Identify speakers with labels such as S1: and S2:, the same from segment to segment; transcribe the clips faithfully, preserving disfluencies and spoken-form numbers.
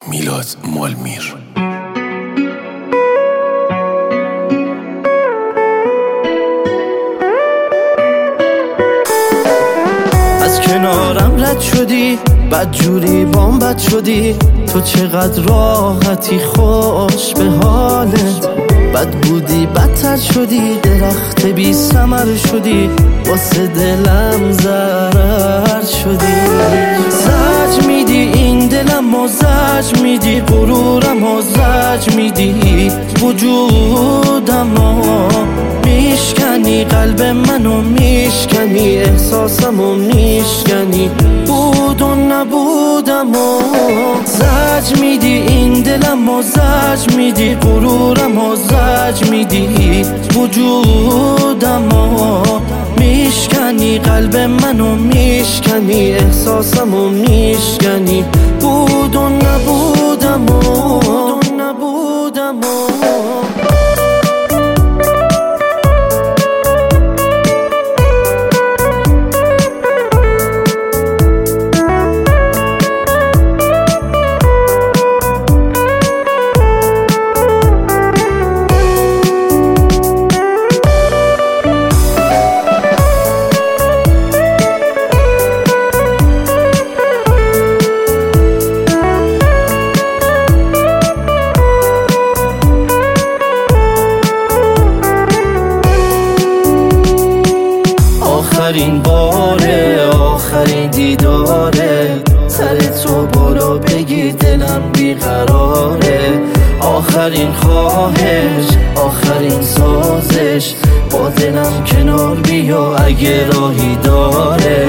S1: میلاد مالمیر.
S2: از کنارم رد شدی، بد جوری بام بد شدی. تو چقدر راحتی، خوش به حالت. بد بودی بدتر شدی، درخت بی ثمر شدی. واسه دلم ضرر شدی. زج میدی این دلم و زج میدی غرورم و زج میدی وجودم و میشکنی قلب منو، میشکنی احساسمو، میشکنی بود و نبودم و زج میدی این دلم و زج میدی غرورم و زج میدی وجودم و میشکنی قلب منو، میشکنی احساسمو، میشکنی بود و نبودم و نبودم و آخرین باره، آخرین دیداره. سر تو بالا بگی دلم بیقراره. آخرین خواهش، آخرین سازش. با دلم کنار بیا اگه راهی داره.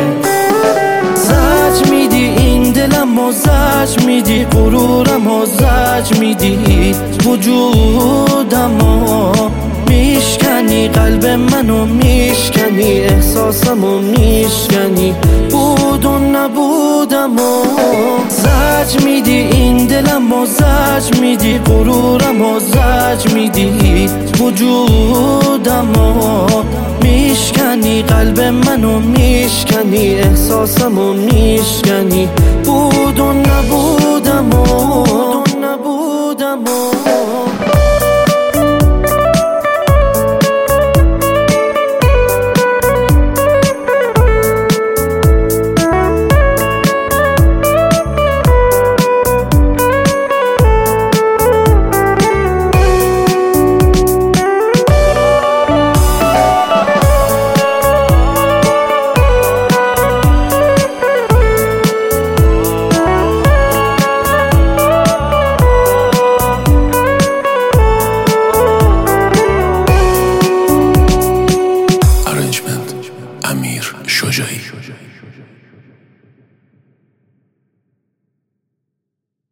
S2: زج میدی این دلم و زج میدی غرورم و زج میدی وجودم و میشکنی قلب منو، میشکنی احساسمو، میشکنی بود و نبودم و زج میدی این دلم و زج میدی غرورم و زج میدی وجودم و میشکنی قلب منو، میشکنی احساسمو، میشکنی بود و نبودم و نبودم و
S1: امیر شجاعی.